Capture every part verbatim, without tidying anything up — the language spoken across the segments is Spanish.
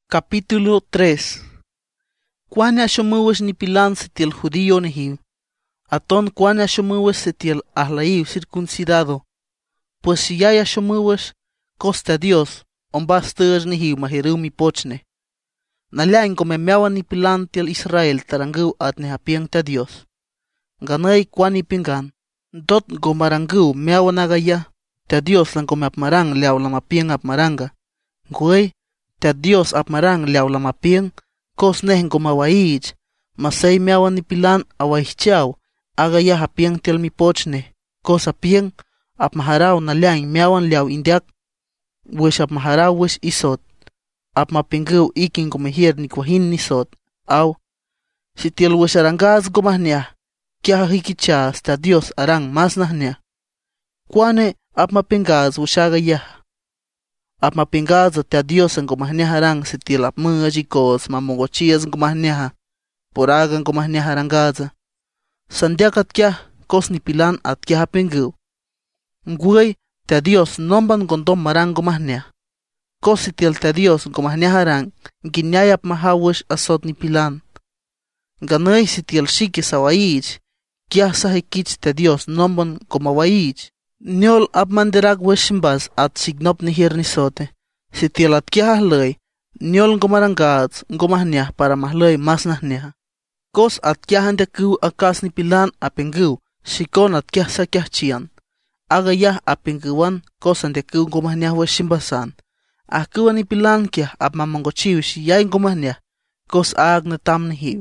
Capítulo tres. Cuán ashomuwas ni pilan setiel judío nehiu. Aton cuán ashomuwas setiel ahlaiu circuncidado. Pues si ya ashomuwas, costa Dios, ombas tëj nehiu mahiru mi pochne. Nalain come meawan ni pilan tiel Israel tarangu at nehapieng ta Dios. Ganay cuán ipingan. Dot gomarangu meawan agaya. Ta Dios lang come apmarang leaw lamapieng apmaranga. Guay. Ta Dios apmarang leaw lamapieng, kos nehen gomawaich, masay meawan ni pilan awaichau, agaya hapieng tel mi pochne, kos apieng, apmaharaw na liang meawan leaw indiak, wish apmaharaw wish isot, apmapingu iking gomahir ni kwahin ni sot, aw, si tiel wish arangaz gomahnia, kya hikichas ta Dios arang mas nahnia. Kwane apmapingaz wish agaya. Apmapingaza ta Dios ang gumahniharang si tilap mujikos mamongochias gumahniha, poragan gumahniharangaza. Sandiakat kya kos ni pilan at kya hapingu. Nguay ta Dios nomban gondom marang gumahnia. Kos si til ta Dios gumahniharang ginyayap mahawish asot ni pilan. Ganay si til shiki sawaich, kya sahikich ta Dios nomban gumawaich. Niol apmanderag wishimbas at signop ni hir ni sote. Si tilat kia hahlay, niol ngomarangats ngomahnya para mahlay mas nahnya. Kos at kia handeku akas ni pilan apenggu, sikon at kia sa kia chian. Agayah apengguan kos handeku ngomahnya wishimbasan. Akuan ni pilan kia apmamongochiw siyay ngomahnya, kos ag na tam ni hiw.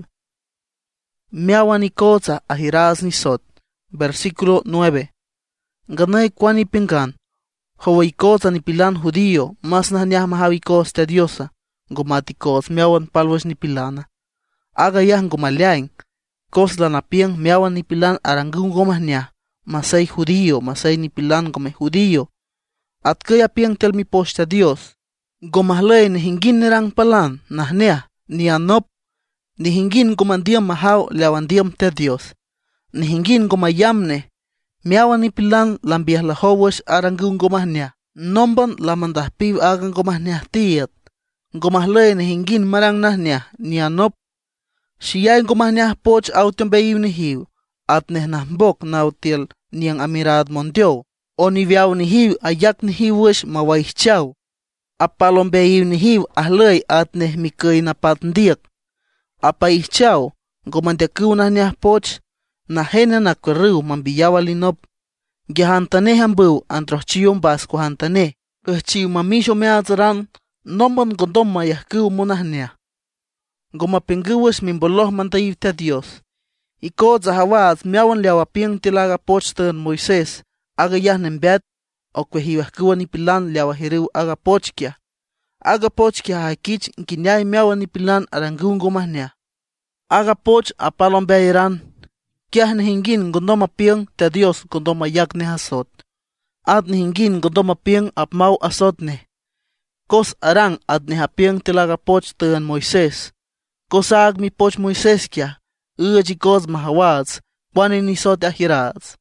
Miawan ni koza ahiraz ni sot. Versículo nueve. Ganay cuán ipingan, hawaikos ni pilan judío, mas nahanyah mahavikos te diosa, gomatikos meawan palwas ni pilana. Agayah gomaliain, kos lanapiang meawan ni pilan arangung gomahnya, masay judío, masay ni pilan gome judío. At kaya piang tel mi posta Dios, gomahlay ni hingin nirang palan, nahnya, ni anop, ni hingin gomandiam mahaw leawandiam te Dios, ni hingin gomayamne, miawan ni pilan lambiah lahowash arangung gomahnya, nomban lamandah piv agang gomahnya tiat, gomahlay ni hingin marang nahnya, ni anop, siyay gomahnya poch autom beyiw ni hiw, at neh nahmbok nautil niyang amirad mondyo, o ni viaw ni hiw ayak ni hiwish mawaihchaw, apalom beyiw ni hiw ahlay at neh mikay napatandiak, apaihchaw, gomandiakiw nahnya poch, na hena na kweru mambiyawa linop. Gihantane hambu antrochiyong bas kuhantane. Kuhchiw mamisho meazaran, nomban gondom mayahkiw munahnya. Gomapingiwis mimboloh mantayiw ta Dios. Iko zahawaz miawan liawaping tilaga pochtan Moises, aga yah nembet, o kwehiwahkiwa ni pilan liawahiriw aga pochkia. Aga pochkia hakich kinyay miawan ni pilan arangung gomahnya. Aga poch apalong beiran, Kiah nihingin gondoma piang ta Dios gondoma yak ne hasot. At nihingin gondoma piang apmau asot ne. Kos arang at nihapiang tilaga poch taan Moises. Kos ag mi poch Moises kia, uji kos mahawaz, kwani nisot ahiraz.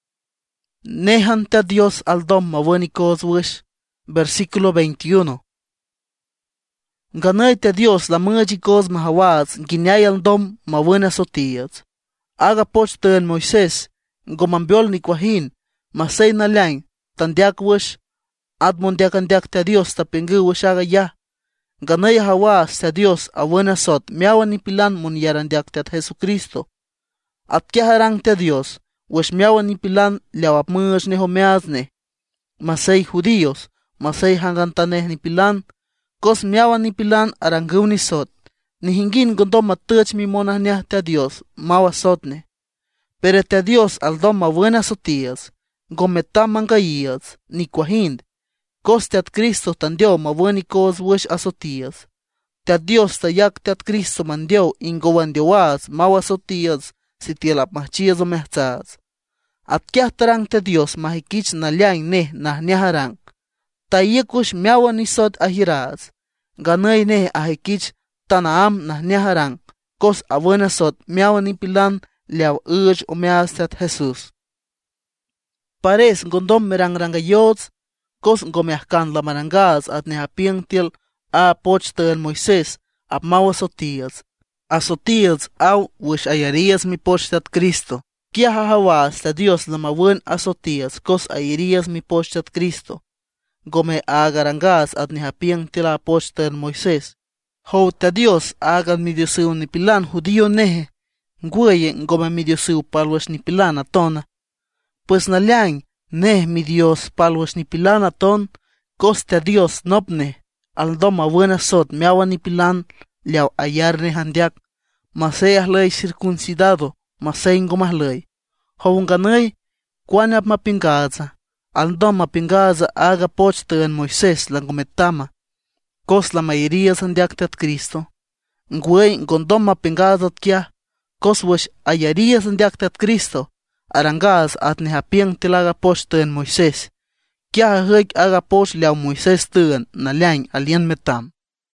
Nehan ta Dios aldom mawani kos wish. Versículo veintiuno. Ganay ta Dios la muji kos mahawaz, ginyay aldom mawani asotiaz. Aga poch taan Moises, gomambiol ni kwahin, masay na lang, tandiak wish, at mundiakandiak ta Dios tapingu wish aga ya. Ganay hawas ta Dios awana sot, miawan ni pilan munyarandiak ta Jesucristo. At kya harang ta Dios, wish miawan ni pilan liawap mush ni homeazne. Masay judíos, masay hangantaneh ni pilan, kos miawan ni pilan arangaw ni sot. Ni hingin gondom matach mi monahnya ta Dios, mawa sotne. Pero ta Dios aldom ma buena sotías, gometam mangayías, ni kwahind. Kos teat Cristo tandio ma bueni kos wish asotías. Ta Dios tayak teat Cristo mandio ingowandioaz, mawa sotías, si tielap mahchías o mehtzaz. At kya tarang ta Dios mahikich na liang neh nahniaharang. Tayekush miawa ni sot ahiraz. Ganay neh ahikich tanaam nahniaharang, kos abuena sot miawan ni pilan liaw uj o meastat Jesus. Pares gondom merangrangayos, kos ngomeahkan la marangaz at nehapiang til a poch tön Moisés ap mau asotiels. Asotiels au wish ayarias mi poch tat Cristo. Kia hahawas ta Dios lama wen asotiels kos ayarias mi poch tat Cristo. Gome agarangas at ni hapiang tila poch tön Moisés. Ho ta Dios agan mi diosiu ni pilan judío nehe. Nguye ngome mi diosiu palwash ni pilan atona. Pues nalyang neh mi Dios palwash ni pilan aton. Kos ta Dios nopne. Aldoma buena sot miawa ni pilan liao ayarne handiak. Maseas ley circuncidado. Masay ngomas ley. Hounganay. Kwanap mapingaza. Aldoma pingaza aga poch tön Moisés langometama. Kos la mayoría sandiak tat Cristo. Ngüey gondoma pingaza kia. Kos wish ayaría sandiak tat Cristo. Arangaz at ni hapiang tilaga poch tön Moisés. Kia hëg aga poch liao Moisés tön na liang alien metam.